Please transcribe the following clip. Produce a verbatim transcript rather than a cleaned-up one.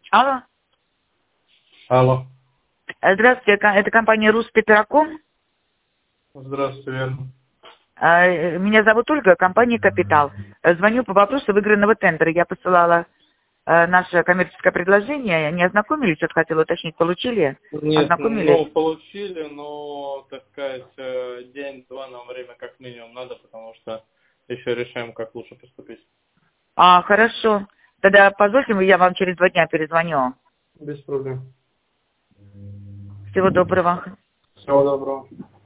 Алло. Алло. Здравствуйте, ко- это компания Руспетраком. Здравствуйте, верно. А, Меня зовут Ольга, компания «Капитал». Звоню по вопросу выигранного тендера. Я посылала э, наше коммерческое предложение. Не ознакомились? Вот хотела уточнить, получили? Нет, Ознакомились? ну, получили, но, так сказать, э, день-два нам время как минимум надо, потому что еще решаем, как лучше поступить. А, хорошо. Тогда позвольте, я вам через два дня перезвоню. Без проблем. Всего доброго. Всего доброго.